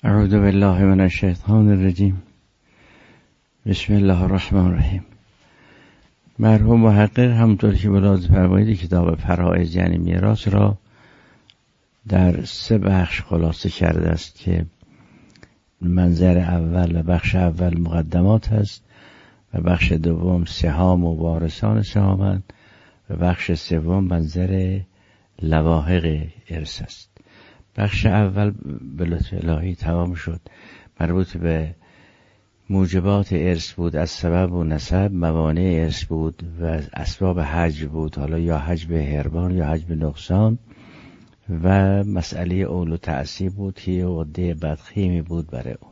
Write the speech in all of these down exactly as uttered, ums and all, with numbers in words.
اعوذ بالله من الشیطان الرجیم. بسم الله الرحمن الرحیم. مرحوم محقق همونطور که ملاحظه فرمایید کتاب فرائض یعنی میراث را در سه بخش خلاصه کرده است که منظر اول و بخش اول مقدمات است و بخش دوم سهام و وارثان سهامند و بخش سوم منظر لواحق ارث است. بخش اول به لطف الهی تمام شد، مربوط به موجبات ارث بود، از سبب و نسب، موانع ارث بود و اسباب حجب بود، حالا یا حجب هربان یا حجب نقصان، و مسئله اول و تعصیب بود که یه عده بدخیمی بود برای اون.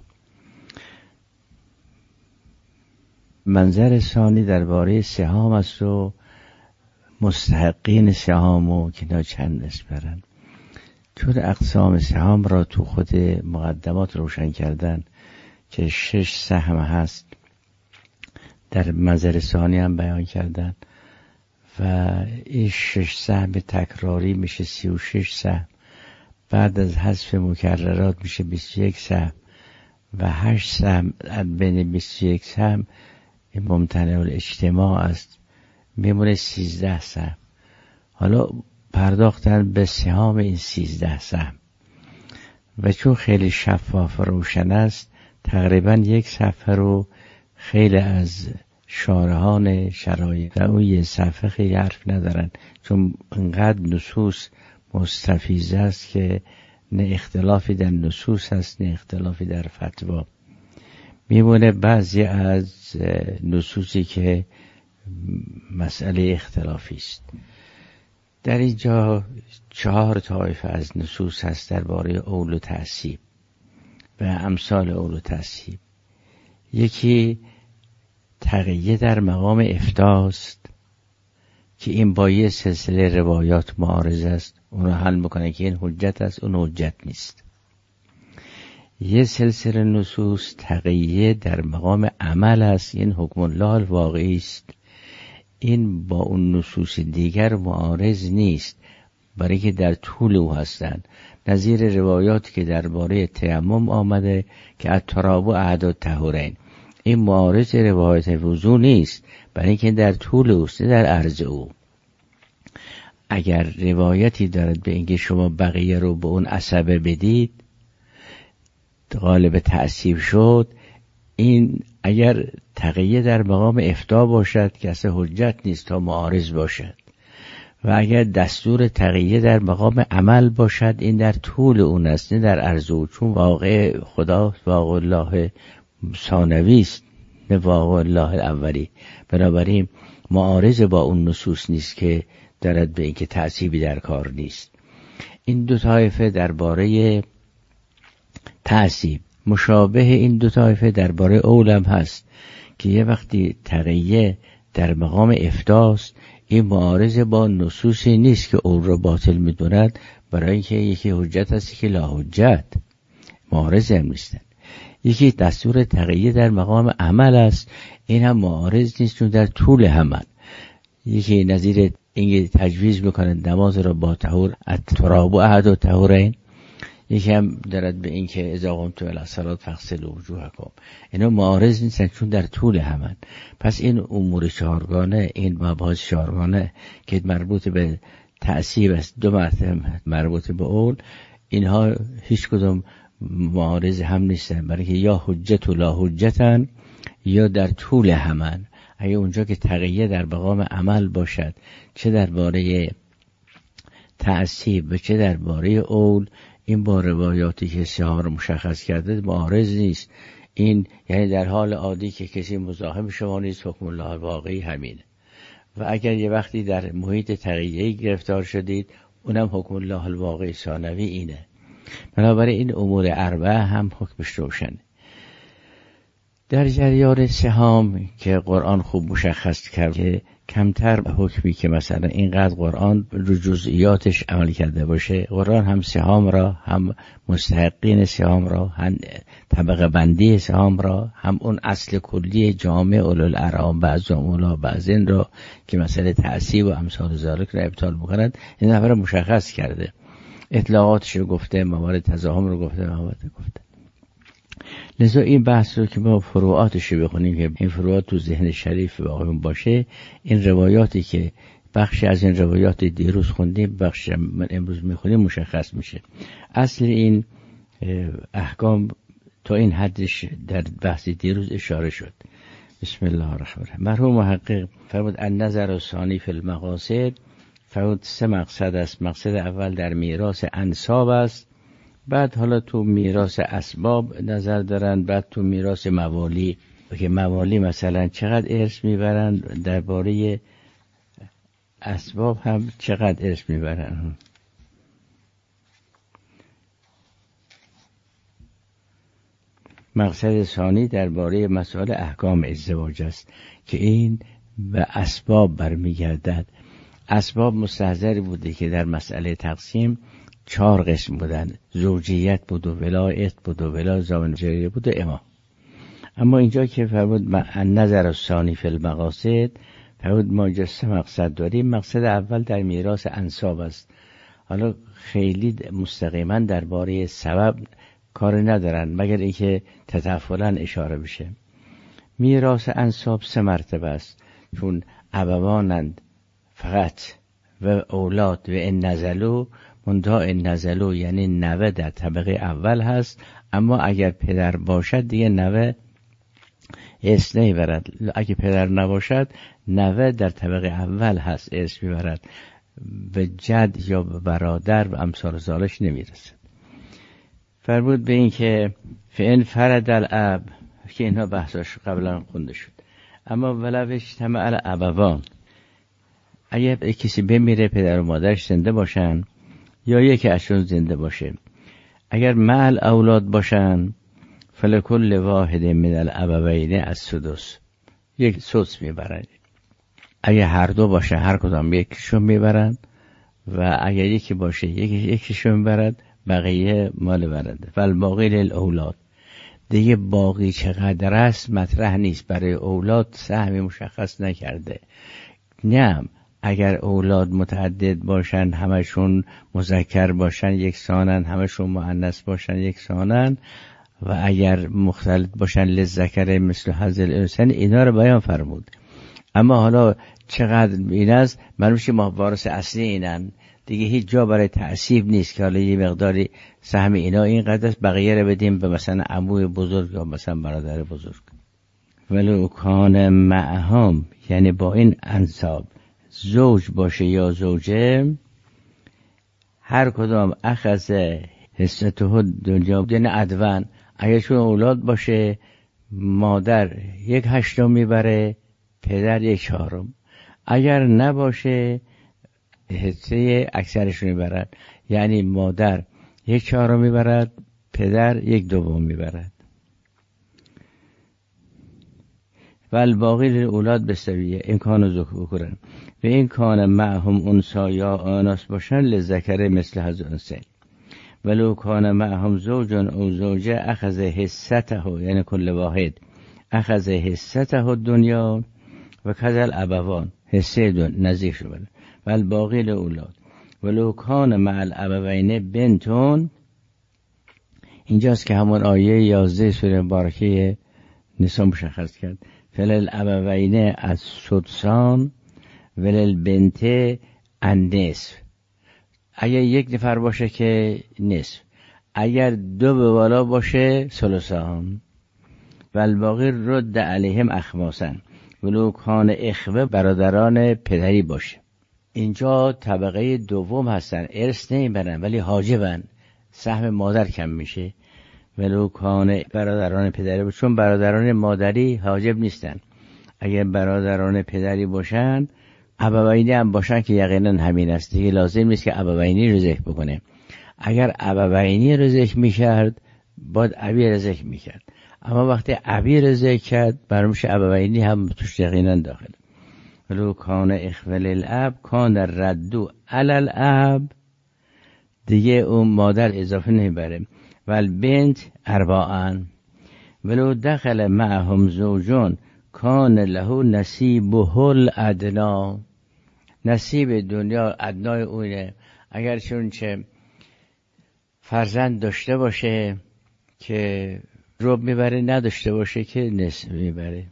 منظر ثانی درباره سهام است و مستحقین سهام و که اینا چند نسبرن. چون اقسام سهام را تو خود مقدمات روشن کردن که شش سهم هست، در منظر ثانی هم بیان کردن و این شش سهم تکراری میشه سی و شش سهم، بعد از حذف مکررات میشه بیست و یک سهم و هشت سهم بین بیست و یک سهم ممتنع الاجتماع است، میمونه سیزده سهم. حالا پرداختن به سهام این سیزده سهم و چون خیلی شفاف و روشن است، تقریبا یک صفحه رو خیلی از شارحان شرایط و اون یه صفحه خیلی حرف ندارن، چون انقدر نصوص مستفیض است که نه اختلافی در نصوص هست نه اختلافی در فتوا. میمونه بعضی از نصوصی که مسئله اختلافی است. در اینجا چهار طایفه از نصوص هست درباره اول و تعصیب و امثال اول و تعصیب. یکی تقیه در مقام افتاست که این با یه سلسله روایات معارض است، اون رو حل میکنه که این حجت است، اون حجت نیست. یه سلسله نصوص تقیه در مقام عمل است، این حکم الله الواقعی است، این با اون نصوص دیگر معارض نیست برای که در طول او هستند. نظیر روایاتی که درباره تیمم آمده که التراب احد الطهورین، این معارض روایت وضو نیست برای که در طول اوست در عرض او. اگر روایتی دارد به اینکه شما بقیه رو به اون عصبه بدید غالب تعصیب شد، این اگر تقیه در مقام افتا باشد که اصلا حجت نیست تا معارض باشد، و اگر دستور تقیه در مقام عمل باشد این در طول اون است نه در عرض او، چون واقع خدا واقع الله ثانوی است نه واقع الله اولی، بنابراین معارض با اون نصوص نیست که دارد به اینکه تعصیبی در کار نیست. این دو طایفه درباره تعصیب. مشابه این دو طایفه درباره اولم هست که یه وقتی تقیه در مقام افتاست، این معارض با نصوصی نیست که اول رو باطل میدوند، برای اینکه یکی حجت هست که لا حجت، معارض هم نیستن. یکی دستور تقیه در مقام عمل است، این هم معارض نیست چون در طول عمل. یکی نظیر اینکه تجویز میکنه نماز را با طهور التراب احد الطهورین، یکی هم دارد به این که اذا قمتم الی الصلاة فاغسلوا وجوهکم، اینا معارض نیستن چون در طول همن. پس این امور چهارگانه، این مباحث چهارگانه که مربوط به تعصیب است، دو مرتبه مربوط به اول، اینها هیچ کدوم معارض هم نیستن، برای که یا حجت و لا حجتن یا در طول همن. اگه اونجا که تقیه در مقام عمل باشد، چه درباره تعصیب و چه درباره اول، این با روایاتی که سهام رو مشخص کرده معارض نیست. این یعنی در حال عادی که کسی مزاحم شما نیست، حکم الله الواقعی همینه. و اگر یه وقتی در محیط تقیه‌ای گرفتار شدید، اونم حکم الله الواقعی ثانوی اینه. بنابراین این امور اربعه هم حکمش روشنه. در جریان سهام که قرآن خوب مشخص کرد که کمتر حکمی که مثلا اینقدر قرآن رو جزئیاتش عمل کرده باشه، قرآن هم سهام را، هم مستحقین سهام را، هم طبقه بندی سهام را، هم اون اصل کلی جامع اولوالارحام بعضهم اولی بعضین را که مثلا تعصیب و امثال ذالک را ابطال میکنند، این نفر مشخص کرده. اطلاقاتش رو گفته، موارد تضاهم رو گفته، موارد گفته. لذا این بحث رو که ما فروعاتش رو بخونیم که این فروعات تو ذهن شریف واقعا باشه، این روایاتی که بخشی از این روایات دیروز خوندیم، بخشی من امروز میخونیم مشخص میشه. اصل این احکام تا این حدش در بحث دیروز اشاره شد. بسم الله الرحمن الرحیم. مرحوم محقق فرمود النظر الثانی فی المقاصد، فرمود سه مقصد است. مقصد اول در میراث انساب است، بعد حالا تو میراث اسباب نظر دارن، بعد تو میراث موالی که موالی مثلا چقدر ارث میبرن، درباره اسباب هم چقدر ارث میبرن. مقصد ثانی درباره مسائل احکام ازدواج است که این به اسباب برمیگردد. اسباب مستحضر بوده که در مسئله تقسیم چهار قسم بودن، زوجیت بود و ولایت بود و ولایت زامن جریه بود و امام. اما اینجا که فرمود نظر ثانی فی المقاصد، فرمود ما اینجا سه مقصد داریم. مقصد اول در میراث انساب است. حالا خیلی مستقیما درباره سبب کار ندارن مگر اینکه تطفلاً اشاره بشه. میراث انساب سه مرتبه است، چون ابوانند فقط و اولاد و ان نزلوا، منتها ان نزلوا یعنی نوه در طبقه اول هست، اما اگر پدر باشد دیگه نوه ارث نمیبرد. اگه پدر نباشد نوه در طبقه اول هست ارث میبرد، به جد یا به برادر و امثال ذالک نمیرسد. فرمود به این که فإن فرد الاب، که اینها بحثاش قبلا خونده شد، اما ولو اجتمع الابوان، اگه کسی بمیره پدر و مادرش زنده باشن یا یکی ازشون زنده باشه، اگر مع الاولاد باشن فلکل واحد من الابوین السدس، یک سدس میبرن. اگه هر دو باشه هر کدام یکیشون میبرن، و اگر یکی باشه یکی یکیشون میبرد، بقیه مال برنده. فالباقی للاولاد، دیگه باقی چقدر است مطرح نیست، برای اولاد سهمی مشخص نکرده. نه اگر اولاد متعدد باشن، همشون مذکر باشن یکسانن، همشون مؤنث باشن یکسانن، و اگر مختلط باشن للذکر مثل حظ الانثیین، اینا رو بیان فرمود. اما حالا چقدر این است معلوم شه ما وارث اصلی اینن دیگه، هیچ جا برای تعصیب نیست که حالا یه مقداری سهم اینا اینقدر است بقیه رو بدیم به مثلا عموی بزرگ یا مثلا برادر بزرگ. ولو کان معهم، یعنی با این انساب زوج باشه یا زوجه، هر کدام اخذ حصته دنیا، یعنی عدوان، اگه چون اولاد باشه مادر یک هشتم میبره، پدر یک چهارم. اگر نباشه حصه اکثرشون میبرد، یعنی مادر یک چهارم میبرد، پدر یک دوم میبرد. و الباقی للاولاد بسویه این کانو ذکرن و این کان معهم انسا یا آناس باشن لذکر مثل حظ الانثیین. ولو کان معهم زوجن او زوجه اخذ حصته، یعنی کل واحد اخذ حصته دنیا و کذل ابوان، حصه دون نزدیک شو بله. و الباقی للاولاد. ولو کان مع الابوین بنتون، اینجاست که همون آیه یازده سوره مبارکه نساء مشخص کرد. فلل ابوین از سدسان ولل بنت النصف، اگر یک نفر باشه که نصف، اگر دو به بالا باشه ثلثان. و الباقی رد علیهم اخماسن، ولو کان اخوه برادران پدری باشه. اینجا طبقه دوم هستن، ارث نمیبرن ولی حاجبن، سهم مادر کم میشه. ولو کان برادران پدری باشه، چون برادران مادری حاجب نیستن. اگر برادران پدری باشن، ابوینی هم باشن که یقینا همین است دیگه، لازم نیست که ابوینی رو ذکر بکنه. اگر ابوینی رو ذکر میکرد باید ابی رو ذکر میکرد، اما وقتی ابی رو ذکر کرد برمیشه ابوینی هم توش یقینا داخل. ولو کان اخوه للاب کان ردو علی الاب، دیگه اون مادر اضافه نمیبره. ول بنت اربعان. ولو دخل معهم زوجون کان له نصیبه الادنا، نصیب دنیا ادنای اونه. اگر چون چه فرزند داشته باشه که رب میبره نداشته باشه که نصف میبره.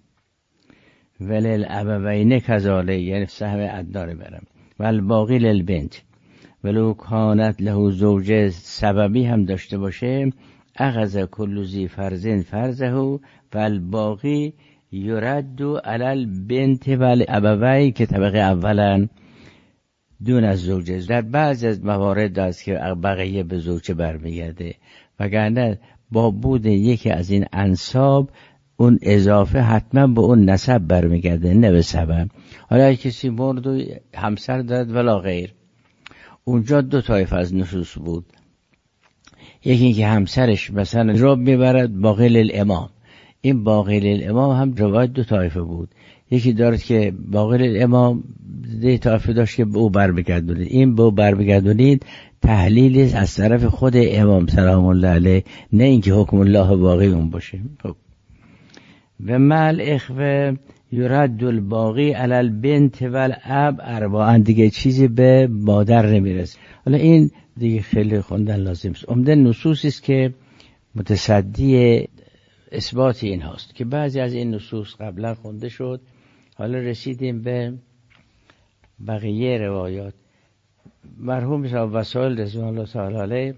ولل ابوین کذاله، یعنی سهم ادنار برم. ول باقی للبنت ولو کانت له زوجه سببی هم داشته باشه، اخذ کل ذی فرض فرضه ول باقی یرد علی البنت ول ابوی که طبقه اولا دون از زوجه. در بعض از موارد است که بقیه به زوجه برمیگرده، وگرنه با بود یکی از این انساب اون اضافه حتما به اون نسب برمیگرده نه به سبب. حالا کسی مرد و همسر داد ولا غیر، اونجا دو طایف از نصوص بود. یکی این که همسرش مثلا رب میبرد باقی للامام، این باقی للامام هم روایت دو طایفه بود. یکی دارد که باقی للامام ده طایفه داشت که به او برمیگردونید، این به او برمیگردونید تحلیل از طرف خود امام سلام الله علیه، نه اینکه حکم الله باقی اون باشه. و مل اخوه یرد الباقی علی البنت والاب اربعا، دیگه چیزی به مادر نمیرسه. حالا این دیگه خیلی خوندن لازم است. عمده نصوصی است که متصدی اثبات این هاست که بعضی از این نصوص قبلا خونده شد. حالا رسیدیم به بقیه روایات. مرحوم صاحب وسائل رضوان الله تعالی علیه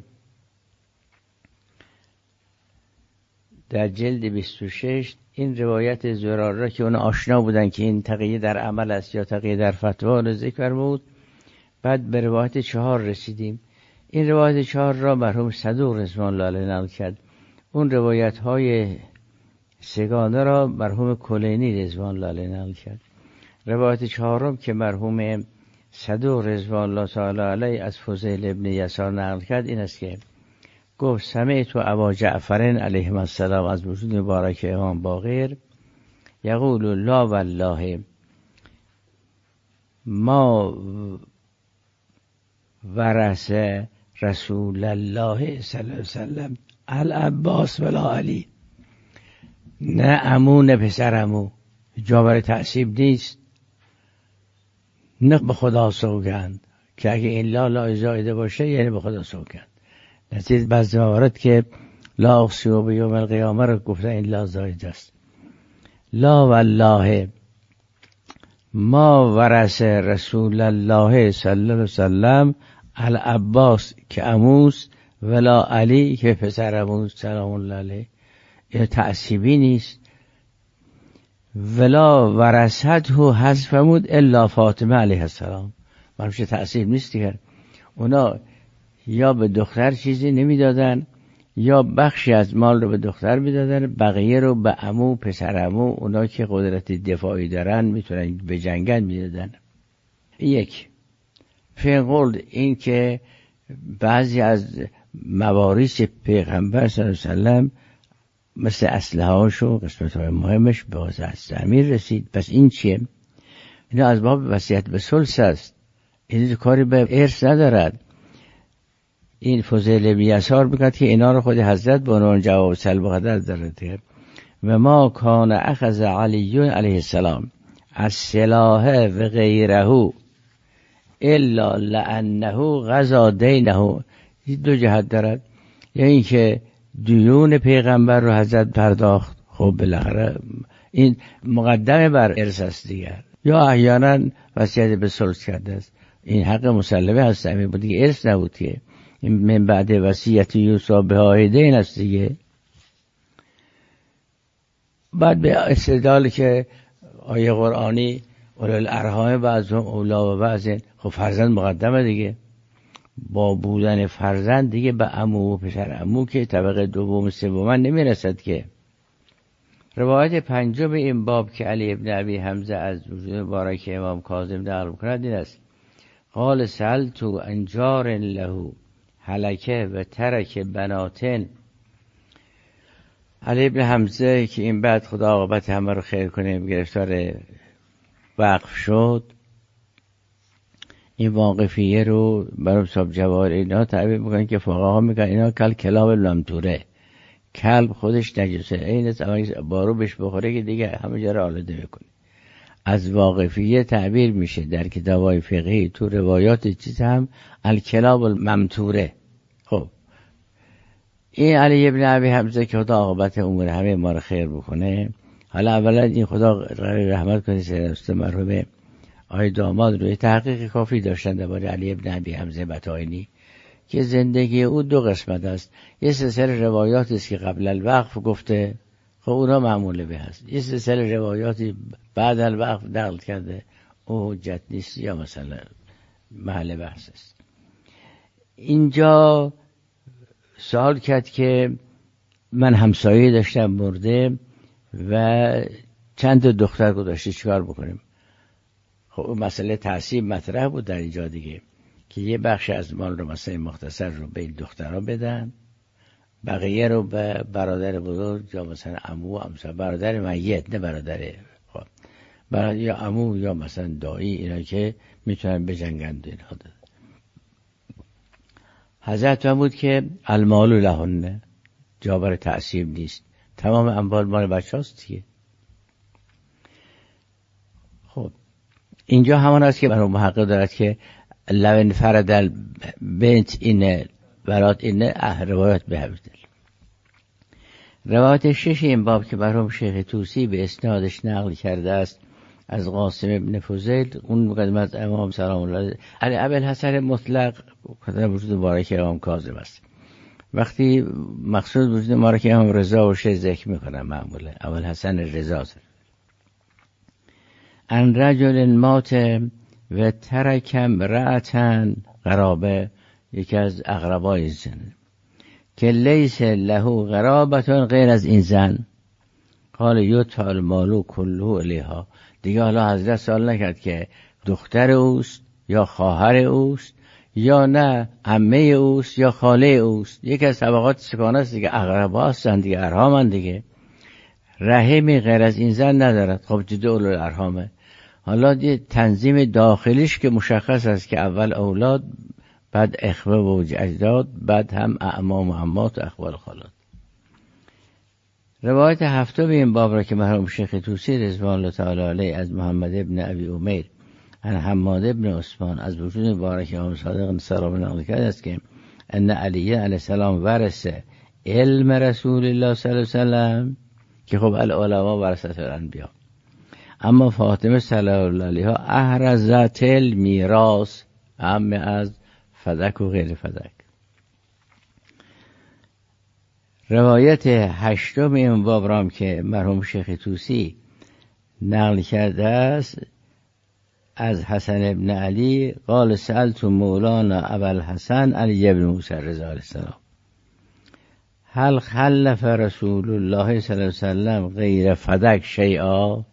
در جلد بیست و شش این روایت زرار را که اون آشنا بودن که این تقیه در عمل است یا تقیه در فتوا را ذکر فرمود. بعد به روایت چهار رسیدیم. این روایت چهار را مرحوم صدوق رضوان الله علیه نقل کرد. اون روایت های سگانه را مرحوم کلینی رضوان الله علیه نقل کرد. روایت چهارم که مرحوم صدوق رضوان الله تعالی علیه از فضیل ابن یسار نقل کرد این است که گفت سمعت ابا جعفر علیه السلام از وجود مبارک امام باقر یقول لا والله ما ورث رسول الله صلی الله علیه وسلم العباس ولا علی، نه عمو نه پسر عمو، جابر تعصیب نیست، نه به خدا سوگند که اگه این لا لا زایده باشه یعنی به خدا سوگند. نتیجه بعضی موارد که لا اقسم بیوم القیامه رو گفتن این لا زایده است. لا والله ما ورث رسول الله صلی الله علیه وسلم العباس که عموس ولا علی که پسر عموس سلام الله علیه، این تعصیبی نیست. ولا ورثته حذفمود الا فاطمه علیه السلام، منوشه تعصیب نیست دیگر. اونا یا به دختر چیزی نمیدادن یا بخشی از مال رو به دختر میدادن، بقیه رو به عمو پسر عمو، اونا که قدرت دفاعی دارن میتونن به جنگن میدادن. یک فقل این که بعضی از مواریث پیغمبر صلی الله علیه وسلم مثل اسلحه هاشو قسمت های مهمش به واسه امیر رسید. پس این چیه؟ اینا از باب وصیت به ثلث است، این کاری به ارث ندارد. این فضیل بن یسار میگه که اینا رو خود حضرت به عنوان جواب سلب قدر دارد. و ما کان اخذ علی علیه السلام از سلاح و غیره الا لانه غزا دینه، دو جهت دارد. یا این که دیون پیغمبر رو حضرت پرداخت، خب بالاخره این مقدمه بر ارث است دیگر، یا احیانا وصیت به ثلث کرده است، این حق مسلمه هست همین بود دیگه، ارث نبود که این من بعد وصیت یوسف به عایدین است دیگه. بعد به استدلال که آیه قرآنی اولو الارحام بعضهم اولی ببعض، خب فرزند مقدمه دیگه، با بودن فرزند دیگه به عمو و پسر عمو که طبقه دوم سوم نمیرسد که. روایت پنجم این باب که علی ابن ابی حمزه از وجود مبارک امام کاظم نقل می‌کند این است: قال سألت عن جار له هلکه و ترک بناتن. علی ابن حمزه که این بعد خدا عاقبت همه رو خیر کنه گرفتار وقف شد، این واقفیه رو برای صاحب جواهر اینا تعبیر میکنن که فقها میگن اینا کل کلاب لمتوره، کلب خودش نجسه، این است بارو بهش بخوره که دیگه همه جا رو آلوده میکنه. از واقفیه تعبیر میشه در کتابای فقهی تو روایات چیز هم الکلاب الممتوره. خب این علی ابن ابی حمزه که خدا عاقبت امور همه ما رو خیر بکنه، حالا اولا این خدا رحمت کنه سید مرحوم آقای داماد روی تحقیق کافی داشتن درباره علی ابن ابی حمزه بطاینی که زندگی او دو قسمت است. یه سلسله روایاتی است که قبل الوقف گفته، خب اونا معموله به هست. یه سلسله روایاتی بعد الوقف نقل کرده، او حجت نیست یا مثلا محل بحث است. اینجا سوال کرد که من همسایه داشتم مرده و چند دختر گذاشته، چیکار بکنیم؟ خب مسئله تعصیب مطرح بود در اینجا دیگه، که یه بخش از مال رو مثلا مختصر رو به این دخترها بدن، بقیه رو به برادر بزرگ یا مثلا عمو و همسر، برادر میت نه برادر خب برادر یا عمو یا مثلا دایی، اینا که میتونن بجنگند اینها داد. حضرت فرمود که المال لهن، جا برای تعصیب نیست، تمام اموال مال بچه هاست دیگه. خب اینجا همان است که برای محقق دارد که لو انفرد البنت اینه برات اینه روایت به همدل. روایت شش این باب که برام شیخ طوسی به اسنادش نقل کرده است از قاسم ابن فضیل، اون مقدمه از امام سلام الله علی ابوالحسن مطلق خدای وجود مبارک امام کاظم است. وقتی مقصود وجود مبارک امام رضا و شه ذکر میکنم معمولا ابوالحسن رضا. ان رجل مات و ترک امرأة قرابه، یکی از اقربای زن که لیس له قرابة غیر از این زن، قال یدفع المال کله الیها. دیگه حالا حضرت سوال نکرد که دختر اوست یا خواهر اوست یا نه عمه اوست یا خاله اوست، یکی از طبقات سکانه است دیگه، اقربا هستن دیگه، ارحامن دیگه، رحمی غیر از این زن ندارد. خب جده اولو الارحامه. حالا دی تنظیم داخلیش که مشخص است که اول اولاد، بعد اخوه و اجداد، بعد هم اعمام و عمات و اخوال خالات. روایت هفتم این باب را که مرحوم شیخ طوسی رضوان الله تعالی علیه از محمد ابن ابی امیر ان حماد ابن عثمان از وجود مبارک امام صادق سلام الله کرده است که ان علی علیه السلام ورثه علم رسول الله صلی الله علیه وسلم، که خب العلماء ورثه الانبیا، اما فاطمه صلی الله علیها احرزت المیراث، اهم از فدک و غیر فدک. روایت هشتم این باب رام که مرحوم شیخ طوسی نقل کرده است از حسن ابن علی قال سألت مولانا ابوالحسن علی ابن موسی رضا علیه السلام هل خلف رسول الله صلی الله علیه وسلم غیر فدک شیئا،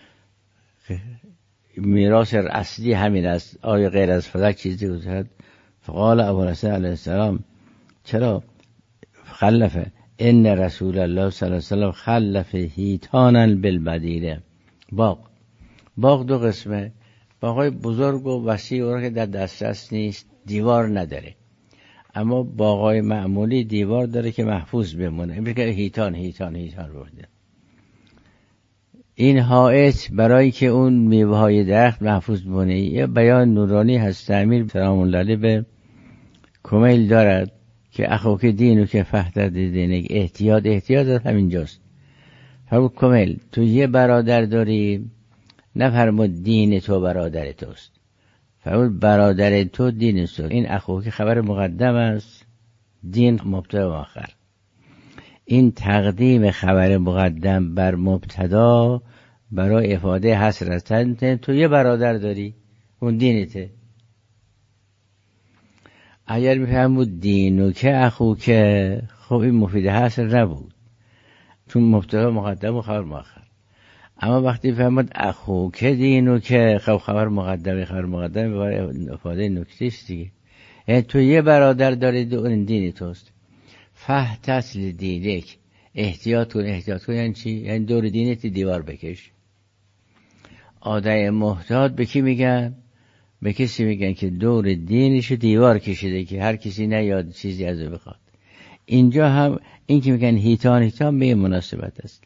میراث اصلی همین است، آیا غیر از فدک چیزی گذارد؟ فقال ابوالحسن علیه السلام چرا خلفه، ان رسول الله صلی الله علیه وسلم خلف هیتانا بالمدینه. باغ باغ دو قسمه، باغای بزرگ و وسیع و که در دسترس نیست، دیوار نداره، اما باغای معمولی دیوار داره که محفوظ بمونه. این بگه هیتان هیتان هیتان برده. این حائط برای که اون میوه های درخت محفوظ بمونه. یه بیان نورانی هست امیر سلام الله علیه به کمیل دارد که اخوک دینو که فهد دینه، احتیاط احتیاط همینجاست. فرمود کمیل تو یه برادر داری، نفرمود دین تو برادر توست، فرمود برادر تو دین تو. این اخوک خبر مقدم است، دین مبتدا و مؤخر. این تقدیم خبر مقدم بر مبتدا برای افاده حصر است. تو یه برادر داری، اون دینته. اگر میفهمود دینو که اخو که، خب این مفید حصر نبود، چون مبتدا مقدم و خبر مؤخر. اما وقتی فهمد اخو که دینو که، خب خبر مقدم خبر مقدم برای افاده نکته است دیگه. یعنی تو یه برادر داری، اون دین توست. فاحتسل دینک، احتیاط کن. احتیاط کن یعنی چی؟ یعنی دور دینت دیوار بکش. آدم محتاط به کی میگن؟ به کسی میگن که دور دینش دیوار کشیده که هر کسی نیاد چیزی از او بخواد. اینجا هم این که میگن هیتان هیتان به مناسبت است.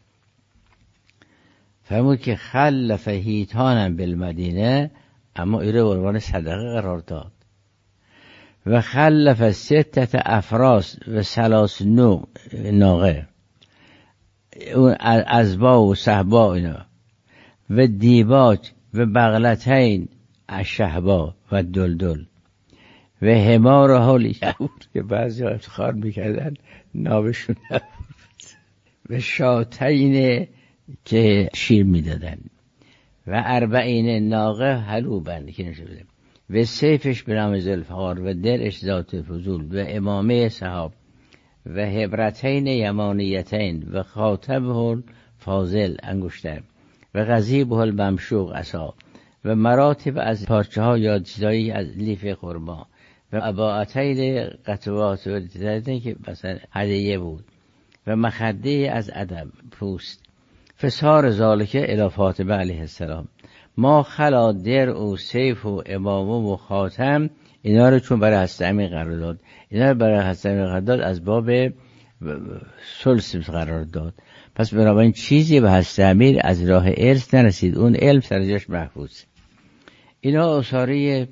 فرمود که خلف هیتانم بالمدینه، اما ایره عنوان صدقه قرار داد و خلف ستت افراس و سلاس نو ناقه، اون ازبا و صحبا اینا، و دیباج و بغلتین الشهبا و دلدل و همار و حالی که بعضی ها افتخار میکردن نابشون نبود، و شاتین که شیر میدادن، و اربعین ناقه حلوبن که نشده، و سیفش به نام ذوالفقار و درش ذات فضول و امامه صحاب و هبرتین یمانیتین و خاتمه فاضل انگشتر و غضیبه الممشوق عصا و مراتب از پارچه ها یا چیزایی از لیف خرما و عباءتین قطوات و دیدن که مثلا هدیه بود و مخده از ادم پوست. فسار ذالکه الی فاطمه علیه السلام ما خلا در و سیف و امامه و خاتم، اینا رو چون برای حضرت امیر قرار داد، اینا رو برای حضرت امیر قرار داد از باب ثلث قرار داد، پس بنابراین چیزی به حضرت امیر از راه ارث نرسید، اون علم سر جاش محفوظ. اینا اصاره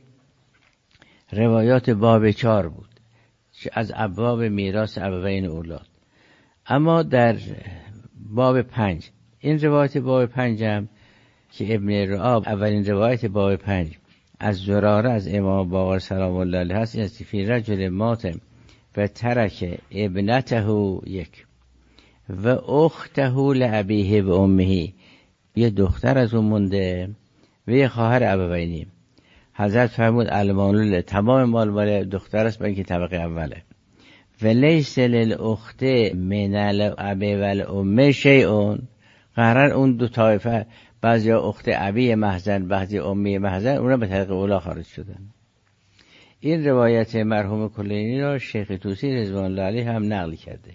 روایات باب چار بود از ابواب میراث ابوین اولاد. اما در باب پنج، این روایت باب پنجم که ابن رعاب اولین روایت باب پنج از زراره از امام باقر سلام الله علیه هست، این است که فی رجل مات و ترک ابنته یک و اخته لابیه و امه، یه دختر از اون مونده و یه خواهر ابوینی. حضرت فرمود المال تمام مال مال دختر است، برای که طبقه اوله، و لیس للاخت من الابی و الام شیء، قرار اون دو طایفه بعضی اخت ابی محضن بعضی امی محضن اونا به طریق اولا خارج شدن. این روایت مرحوم کلینی را شیخ طوسی رضوان الله علیه هم نقل کرده.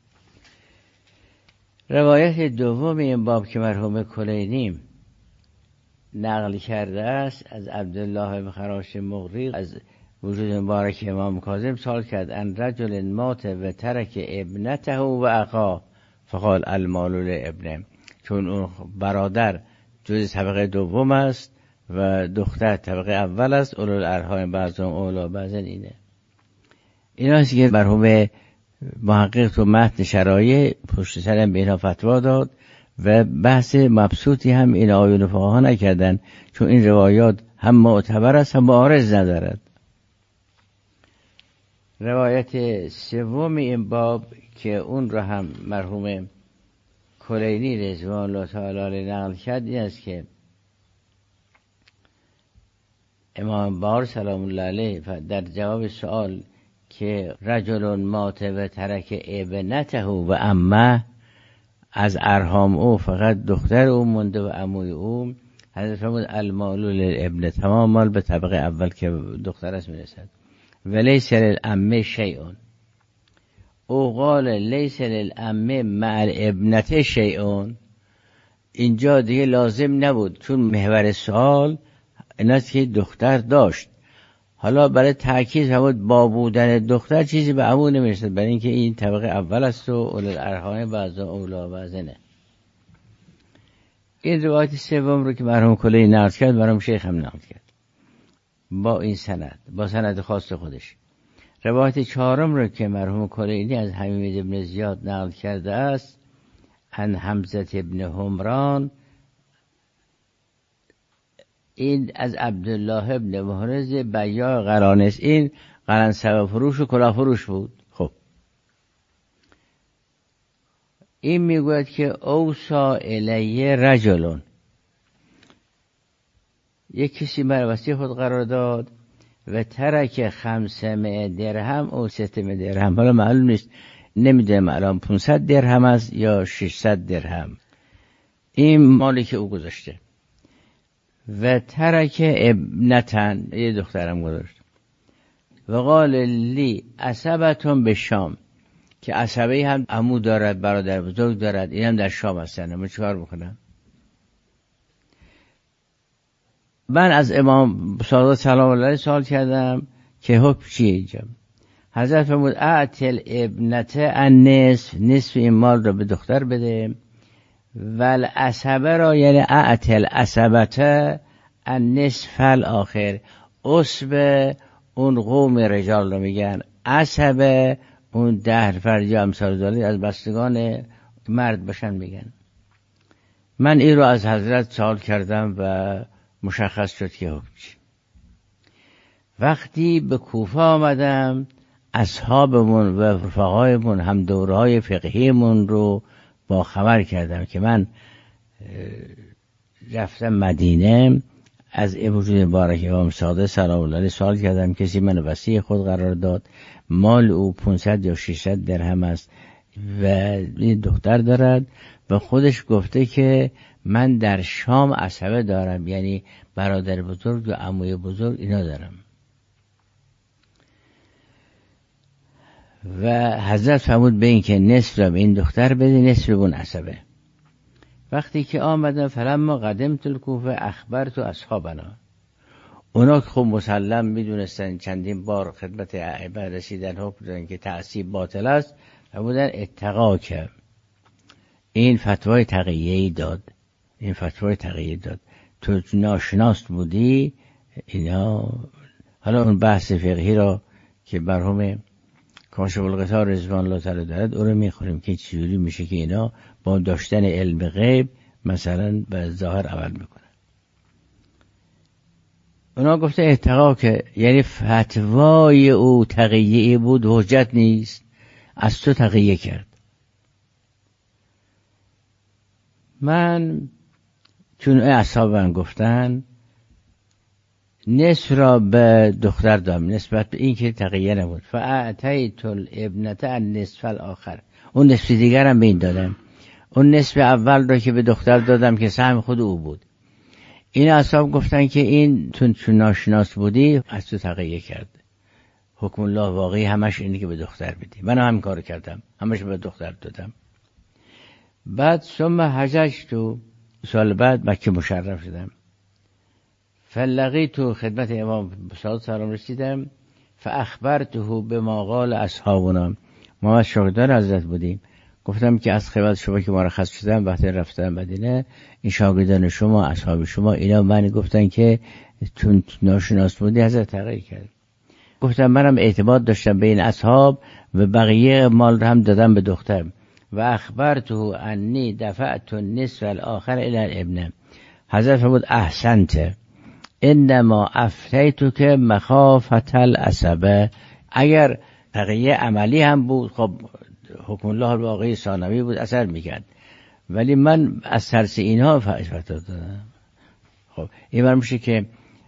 روایت دوم این باب که مرحوم کلینی نقل کرده است از عبدالله بن خراش مغری از وجود مبارک امام کاظم سوال کرد ان رجل مات و ترک ابنته و اخا فقال المال لابنه، چون اون برادر جز طبقه دوم است و دختر طبقه اول است، اولو الارحام بعضهم اولا بعضن. اینه این هست که مرحوم محقق تو متن شرایع پشت سرم به اینا فتوا داد و بحث مبسوطی هم این آیون فقها نکردن، چون این روایات هم معتبر است هم معارض ندارد. روایت سوم این باب که اون را هم مرحوم کلینی رضوان الله تعالی علیه نقل کرد، این است که امام باقر سلام الله علیه در جواب سوال که رجل مات و ترک ابنته و امه، از ارحام او فقط دختر او مونده و عموی او، حضرت فرمود المال للابن، تمام مال به طبقه اول که دختر است میرسد، و لیس للعمه شیء، او قال لیس للعمه مع الابنته شیء، اینجا دیگه لازم نبود چون محور سوال این است که دختر داشت، حالا برای تأکید فرمود با بودن دختر چیزی به عمو نمیرسد، برای اینکه این طبقه اول است و اولو الارحام بعضا اولا بعضنه. این روایت سوم رو که مرحوم کلینی نقل کرد مرحوم شیخ هم نقل کرد با این سند، با سند خاص خودش. روایت چهارم رو که مرحوم کلینی از حمید ابن زیاد نقل کرده است ان حمزه ابن حمران، این از عبدالله ابن محرز بیاع قرانس، این قرنسبه فروش و کلاه فروش بود. خب این میگوید که اوصا الیه رجلون، یک کسی مرا وصی خود قرار داد و ترک خمسمائه درهم او ستمائه درهم، حالا معلوم نیست، نمیدونم الان پانصد درهم است یا ششصد درهم، این مالی که او گذاشته، و ترک ابنتن، یه دخترم گذاشت، و قال لی عصبتون به شام، که عصبه هم عمو دارد برادر بزرگ دارد، این هم در شام هستن، من چیکار بکنم؟ من از امام صادق سلام الله علیه سوال کردم که حکم چیه اینجا؟ حضرت فرمود اعتل ابنته ان نصف، نصف این مال را به دختر بده، ول عصبه را یعنی اعتل عصبته ان نصف الاخر، عصب اون قوم رجال رو میگن، عصبه اون ده نفر یا امثال ذالک از بستگان مرد باشن میگن. من این رو از حضرت سوال کردم و مشخص شد که حکم چی. وقتی به کوفه آمدم اصحابمون و رفقایمون هم دورهای فقهیمون رو با خبر کردم که من رفتم مدینه، از وجود مبارک امام صادق سلام الله علیه سوال کردم. کسی من وصی خود قرار داد، مال او پانصد یا ششصد درهم است و این دختر دارد و خودش گفته که من در شام عصبه دارم، یعنی برادر بزرگ و عموی بزرگ اینا دارم. و حضرت فرمود به این که نصف رو این دختر بده، نصف اون عصبه. وقتی که آمدن فلما قدمت الکوفه اخبرت اصحابنا، اونا که خب مسلم میدونستن چندین بار خدمت ائمه رسیدن حکم دادن که تعصیب باطل است و بودن اتقا که این فتوای تقیه‌ای داد، این فتوای تقیه‌ای داد تو ناشناس بودی اینا. حالا اون بحث فقهی را که مرحوم کاشف الغطا رضوان الله تعالی دارد او رو میخوریم که چجوری میشه که اینا با داشتن علم غیب مثلا به ظاهر عمل میکنن. اونا گفته اتقا که یعنی فتوای او تقیه‌ای بود، حجت نیست، از تو تقیه کرد. من چون اصحاب من گفتن نصف را به دختر دادم نسبت به این که تقیه نبود. فاعطیت الابنة النصف الاخر، اون نصف دیگر هم به این دادم. اون نصف اول را که به دختر دادم که سهم خود او بود. این اصحاب گفتن که این چون ناشناس بودی از تو تقیه کرد. حکم الله واقعی همش اینه که به دختر بدی. من هم کار کردم، همش به دختر دادم. بعد ثم حججت، سال بعد مکه مشرف شدم. فلقیت خدمت امام صادق سلام رسیدم. فاخبرته بما قال اصحابنا، ما از شاگردان حضرت بودیم. گفتم که از خدمت شما که مرخص شدم وقتی رفتم مدینه، این شاگردان شما اصحاب شما اینا من گفتن که چون ناشناس بودی حضرت تغییر کرد. گفتم منم اعتماد داشتم به این اصحاب و بقیه مال هم دادم به دختر. و اخبرته انی دفعت نصف الاخر الی الابن. حضرت فرمود احسنت انما افتیتک مخافة العصبه. اگر تقیه عملی هم بود خب حکم الله الواقعی ثانوی بود، اثر میکرد، ولی من از ترس اینها فتوا دادم. خب این بر میشه که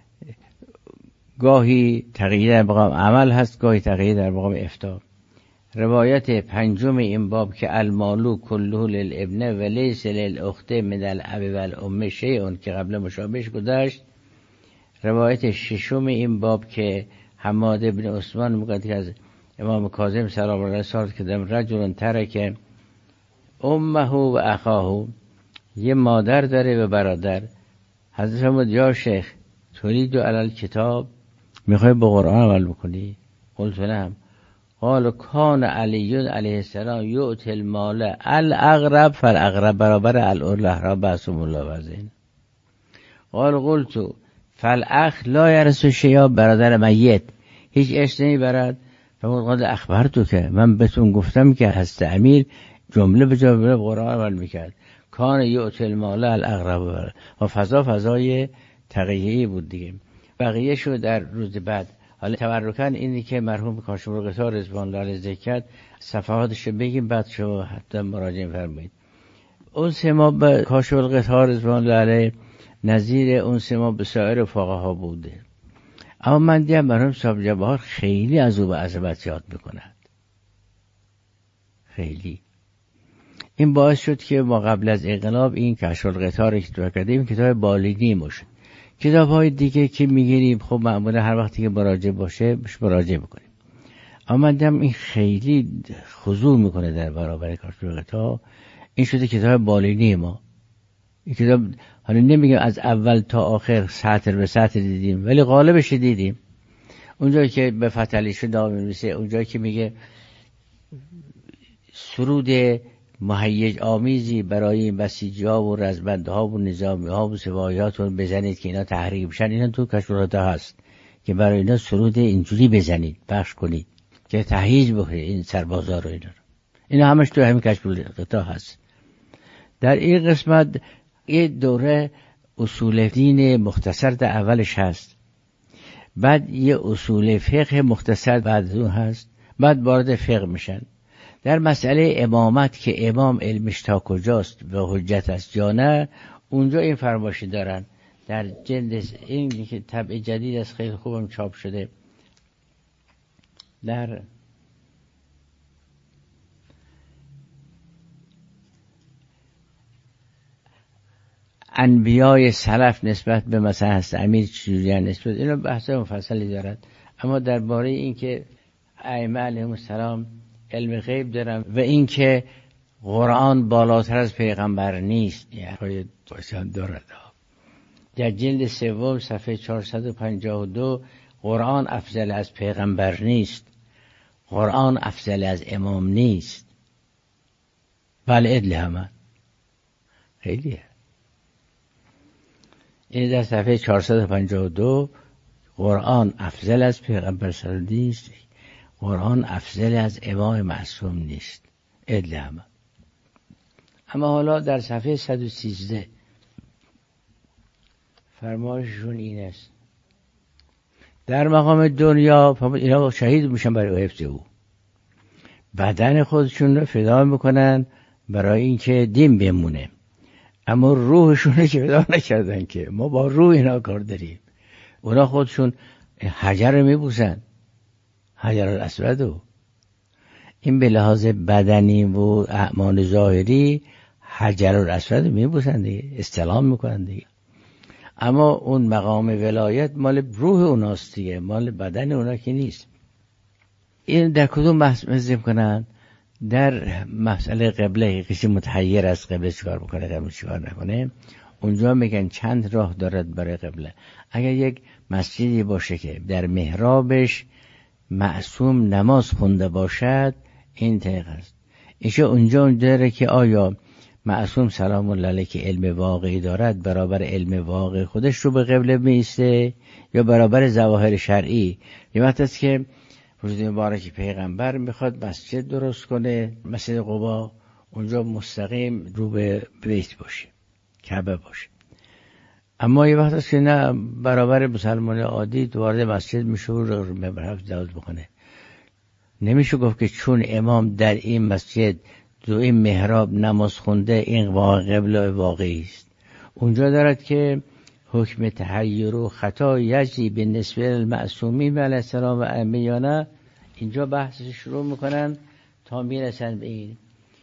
گاهی تقیه در مقام عمل هست، گاهی تقیه در مقام افتاء. روایت پنجم این باب که المالو کله للابن و لیس للاخت من الاب و الام شیء که قبل مشابهش گذشت. روایت ششم این باب که حماد ابن عثمان میگه که از امام کاظم سلام الله علیه سوال کردم رجل ترک امه و اخاه، یه مادر داره و برادر. حضرت فرمود یا شیخ تريد علی الکتاب، میخوای با قرآن عمل بکنی؟ قلت نعم. قال کان علی علیه السلام یؤتی المال الاقرب فالاقرب برابر الاحراب بعثم الله وزین. قال قلت فالاخ لا یرث شیئا، برادر میت هیچ ارث نمیبرد. فرمود قد اخبرتو که من بهتون گفتم که هست امیر جمله به جمله قرآن عمل میکرد. کان یؤتی المال الاقرب و فضا فضای تقیه‌ای بود دیگه. بقیه شو در روز بعد. حالا تبرکن اینی که مرحوم کاشف الغطا رضوان الله علیه ذکر کرد صفحاتش بگیم بعد شو حتی مراجعه فرمایید. اون سه ماه به کاشف الغطا رضوان الله علیه نظیر اون سه ماه به سایر فقها بوده. اما من دیدم مرحوم صاحب جواهر خیلی از او به عظمت یاد میکند، خیلی. این باعث شد که ما قبل از انقلاب این کاشف الغطا رو که کردیم کتاب بالینی مشد. کتاب های دیگه که میگیریم خب معمولا هر وقتی که مراجعه باشه بهش مراجعه میکنیم. اما من دیدم این خیلی خضوع میکنه در برابر کاشف الغطا. این شده کتاب بالینی ما. این کتاب حالا نمیگم از اول تا آخر سطر به سطر دیدیم ولی غالبش دیدیم. اونجایی که به فتحعلی شده میرسه، اونجایی که میگه سرود مهیج آمیزی برای این بسیجی ها و رزمنده ها و نظامی ها و سپاهیاتون بزنید که اینا تحریک بشن، اینا تو کاشف الغطا هست. که برای اینا سرود اینجوری بزنید، پخش کنید که تهییج بکنید این سربازا رو. اینا رو اینا همش تو همین کشف القطاع هست. در این قسمت یه دوره اصول دین مختصر در اولش هست، بعد یه اصول فقه مختصر بعد اون هست، بعد وارد فقه میشن. در مسئله امامت که امام علمش تا کجاست و حجت است یا نه، اونجا این فرمایشی دارن در جلد این که طبع جدید است، خیلی خوبم چاپ شده، در انبیای سلف نسبت به مثلا هست امیر چجوریان نسبت، اینا بحث مفصلی دارد. اما درباره این که ائمه علیهم السلام علم غیب دارن و این که قرآن بالاتر از پیغمبر نیست، یعنی دارد. در جلد سوم صفحه چهارصد و پنجاه و دو قرآن افضل از پیغمبر نیست، قرآن افضل از امام نیست، بل ادل همه خیلیه. این در صفحه چهارصد و پنجاه و دو قرآن افضل از پیغمبر صلی الله علیه و آله نیست، قرآن افضل از امام معصوم نیست، ادل همه. اما حالا در صفحه صد و سیزده فرمایششون این است: در مقام دنیا اینا شهید میشن برای حفظ او، بدن خودشون رو فدا میکنن برای اینکه دین بمونه، اما روحشون رو که فدا نکردن، که ما با روح اینا کار داریم. اونا خودشون حجر رو میبوسن، حجر الاسود، این به لحاظ بدنی و اعمال ظاهری حجر الاسود میبوسن دیگه، استلام میکنن دیگه. اما اون مقام ولایت مال روح اوناست دیگه، مال بدن اونا که نیست. این در کدوم بحث مزیم کنن؟ در مسئله قبله، کسی متحیر از قبله چیکار بکنه قبله چیکار نکنه، اونجا میگن چند راه دارد برای قبله. اگر یک مسجدی باشه که در محرابش معصوم نماز خونده باشد، این طریق است. ایشه اونجا اونجا داره که آیا معصوم سلام الله علیه که علم واقعی دارد برابر علم واقعی خودش رو به قبله میسته یا برابر ظواهر شرعی. یه وقت است که روز مبارک پیغمبر میخواد مسجد درست کنه، مسجد قبا، اونجا مستقیم رو به بیت باشه، کعبه باشه. اما یه وقت است که نه، برابر مسلمان عادی وارد مسجد میشه و رو مبرحف دعوت بکنه. نمیشه گفت که چون امام در این مسجد دو این محراب نماز خونده این واقع قبله واقعی است. اونجا دارد که حکم تحیر و خطا یجری به نسبه المعصومین علیه السلام و ائمه، اینجا بحثش شروع میکنن تا میرسن به این.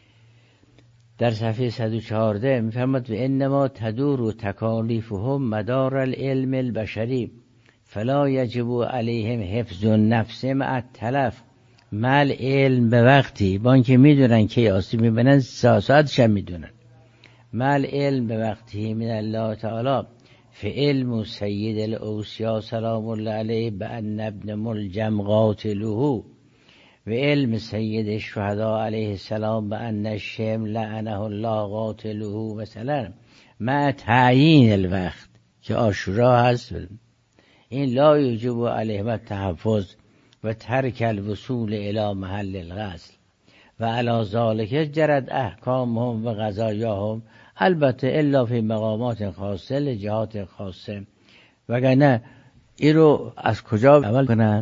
در صفحه صد و چهارده میفرماد: و انما تدور تکالیفهم مدار العلم البشری فلا یجب علیهم حفظ النفس مع التلف مال علم به وقتی، با اینکه میدونن که آسیب میبینن ساعتش هم میدونن، مال علم به وقتی من الله تعالی فعلم سید الاوصیا سلام الله علیه بأن ابن ملجم قاتله و علم سید الشهدا علیه السلام بأن الشم لعنه الله قاتله، مثلا مع تعیین الوقت که عاشورا هست، این لا یجب علیهم التحفظ و ترک الوصول الى محل الغسل و علی ذلک جرت احکامهم و قضایاهم، البته الا فی مقامات خاصه لجهات خاصه. وگرنه این رو از کجا عمل کنن؟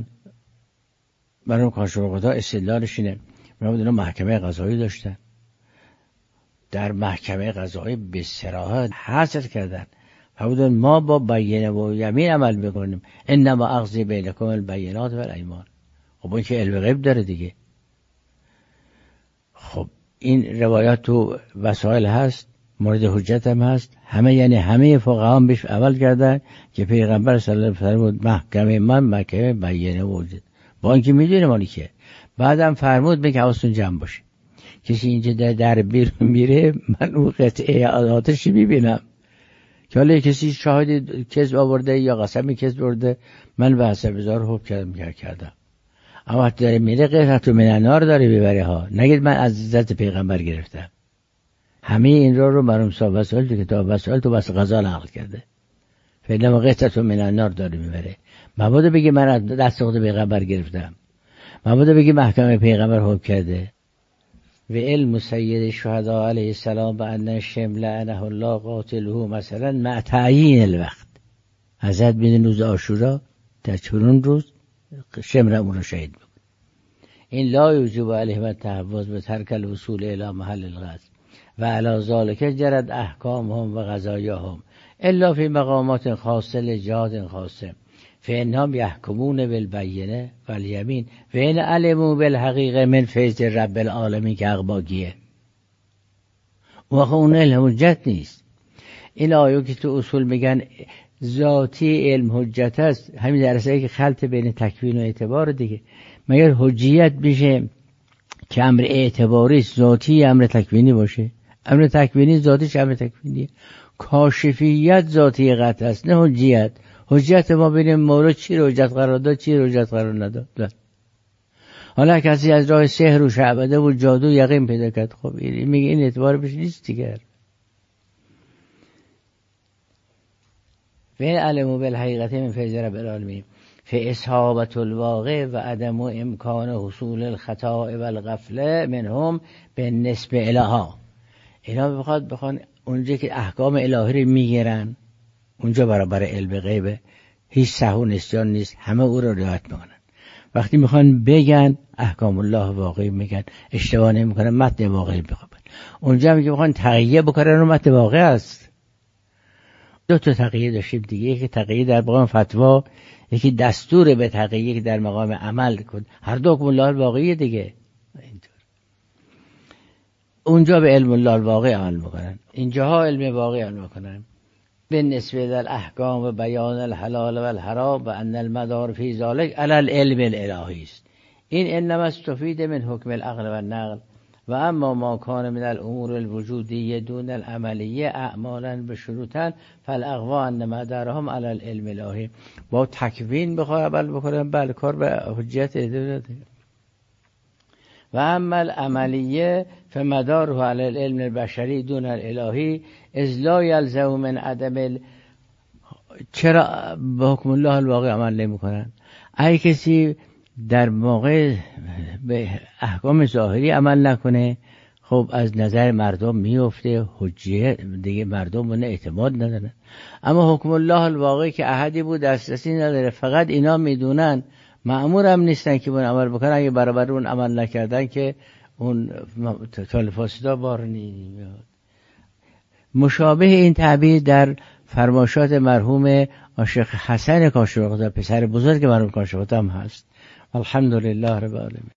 برای کاشورقتا استدلالش اینه، مرمود اینا محکمه قضایی داشتن، در محکمه قضایی به صراحت حاصل کردن، فرمودن ما با بیانه و یمین عمل میکنیم، انما اقضی بینکم البینات و الایمان. خب این که علم غیب داره دیگه. خب این روایات تو وسائل هست، مورد حجت هم هست، همه یعنی همه فقها هم بهش عمل کردن که پیغمبر صلی الله علیه و آله محکمه من محکمه بیانه وجود، با اینکه میدونه مالی که بعدم فرمود به که حواستون جمع باشه، کسی اینجا در در بیرون میره من اون قطعه آتشی میبینم که حالا کسی شاهد کذب آورده یا قسمی کذب آورده، من به حسب بزار حکم کردم کردم. اما وقتی داره میره قطعه من النار داره ببره ها، نگید من از عزت پیغمبر گرفتم. همه این را رو مرحوم صاحب وسائل تو کتاب وسائل تو بس غزال نقل کرده، فعلا قطعه من النار داره میبره. مبادا بگی من از دست خود پیغمبر گرفتم، مبادا بگی محکمه پیغمبر حکم کرده. و علم سید الشهدا علیه السلام بأن شمل لعنه الله قاتله مثلا مع تعیین الوقت. حضرت میدون روز عاشورا در چنون روز شمر اون رو شهید میکنه. این لا یوجب علیهم التحوز به ترک الوصول الی محل القصد و علی ذلک جرت احکامهم و قضایاهم الا فی مقامات خاصه لجهات خاصه فانهم یحکمون بالبینه والیمین و ان علموا بالحقیقه من فیض رب العالمین که اقباگیه. واقعا اون علم حجت نیست. این آیه که تو اصول میگن ذاتی علم حجت است، همین درسته که خلط بین تکوین و اعتبار دیگه. مگر حجیت میشه که امر اعتباری ذاتی امر تکوینی باشه؟ امر تکوینی ذاتیش امر تکوینیه. کاشفیت ذاتی قطع است نه حجیت. حجت ما ببینیم مولا چی رو حجت قرار داد، چی رو حجت قرار نداد. حالا کسی از راه سحر و شعبده و جادو یقین پیدا کرد، خب این میگه این اعتبار بهش نیست دیگر. و علموا بالحقیقت من فیض رب العالمین فاصحابة الواقع و عدم امکان حصول الخطا و الغفله منهم بالنسبه الها. اینا بخواد بخوان اونجا که احکام الهی رو میگیرن اونجا برابر علم غیبه، هیچ سهو نسیان نیست، همه او رو رعایت میکنن. وقتی میخوان بگن احکام الله واقعی میگن، اشتباه نمیکنن، متن واقعی میخوان. اونجا هم که میخوان تقیه بکنن و متن واقعی است. دو تا تقیه داشتیم دیگه، یکی تقیه در مقام فتوا، یکی دستور به تقیه که در مقام عمل کن. هر دو حکم الله الواقعی دیگه. اینطور اونجا به علم الله الواقعی عمل میکنن، اینجاها علم واقعی عمل میکنن. بالنسبه در احکام و بیان الحلال و الحرام و ان المدار فی ذلک علی العلم الالهی است. این انما استفید من حکم العقل و النقل و اما ما کان من الامور الوجودیه دون العملیه اعمالا بشروطا فالاقوا ان مدارهم علی العلم الالهی. با تکوین بخواه عمل بکنن بله کار به حجت ادامه. و اما العملیه فمداره علی العلم البشری دون الالهی اذ لا یلزم من عدم ال... چرا به حکم الله الواقع عمل نمی کنن؟ اگه کسی در موقع به احکام ظاهری عمل نکنه خب از نظر مردم میفته، حجیه دیگه مردم اون اعتماد ندارن. اما حکم الله الواقع که احدی بود دسترسی نداره، فقط اینا میدونن، مأمور هم نیستن که اون عمل بکنن. اگه برابر اون عمل نکردن که اون تلفاسدا بار نمیاد. مشابه این تعبیر در فرمایشات مرحوم شیخ حسن کاشف‌القدس پسر بزرگ مرحوم کاشف‌القدس هم هست. الحمدلله رب العالمین.